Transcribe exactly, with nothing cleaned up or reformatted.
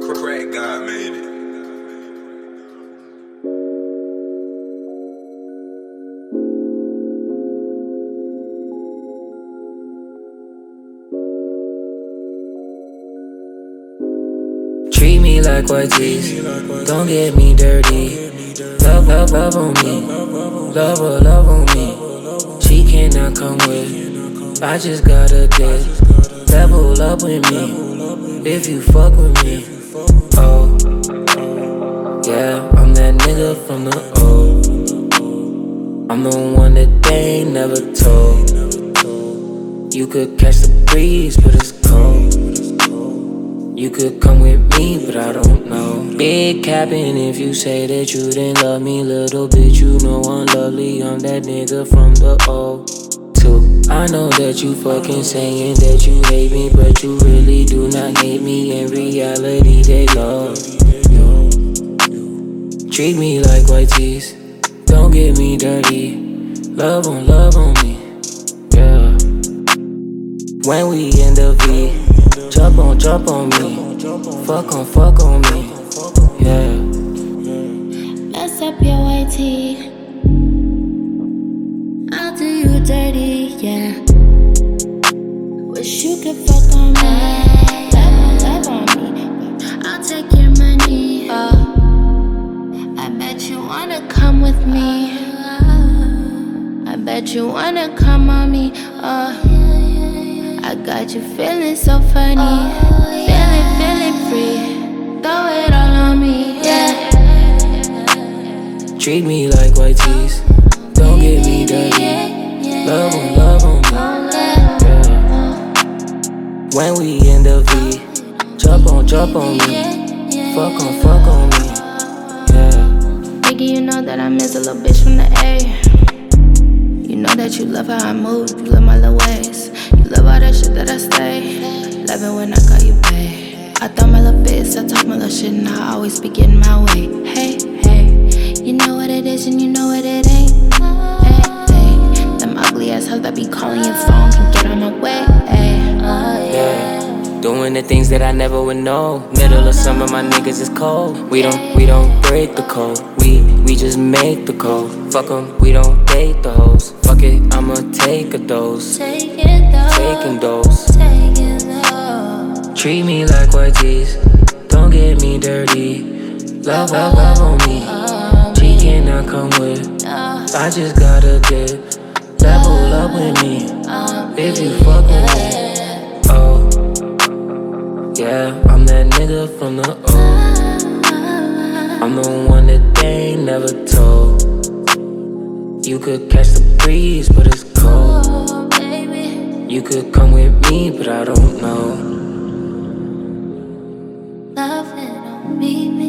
Crack God made it. Treat me like white tees, don't get me dirty. Love, love, love on me, love, oh, love on me. She cannot come with, I just gotta get. Level up with me, if you fuck with me. Oh, yeah, I'm that nigga from the O. I'm the one that they ain't never told. You could catch the breeze, but it's cold. You could come with me, but I don't know. Big capping if you say that you didn't love me. Little bitch, you know I'm lovely. I'm that nigga from the O two. I know that you fucking saying that you hate me, but you really do not hate me. In reality, they love you. Treat me like white tees, don't get me dirty. Love on, love on me, yeah. When we in the V, jump on, jump on me. Fuck on, fuck on me, yeah. Mess up your white tee, I'll do you dirty, yeah. Wish you could fuck on me, love, love on me. I'll take your money, oh. I bet you wanna come with me. I bet you wanna come on me, oh. I got you feeling so funny, feeling, feeling free. Throw it all on me, yeah. Treat me like white tees, don't get me dirty. Love on, love on me, yeah. When we in the V, jump on, jump on me. Fuck on, fuck on me, yeah. Nigga, you know that I miss a little bitch from the A. You know that you love how I move, you love my little ways. You love all that shit that I say. Love it when I call you babe. I throw my little fist, I talk my little shit, and I always be getting my way. Hey, hey, you know what it is and you know what it ain't. Hey, hey, them ugly ass hoes that be calling your phone can get on my way. Hey, yeah. Doing the things that I never would know. Middle of summer, my niggas is cold. We don't, we don't break the code. We, we just make the code. Fuck 'em, we don't date the hoes. Fuck it, I'ma take a dose. take it though, Taking those. take it though. Treat me like white tees, don't get me dirty. Love, love, love on me. She cannot come with, I just gotta get. Level up with me, if you fuck with me. Oh, yeah, I'm that nigga from the O. I'm the one that they ain't never told. You could catch the breeze, but it's cold. You could come with me, but I don't know. Love it on me.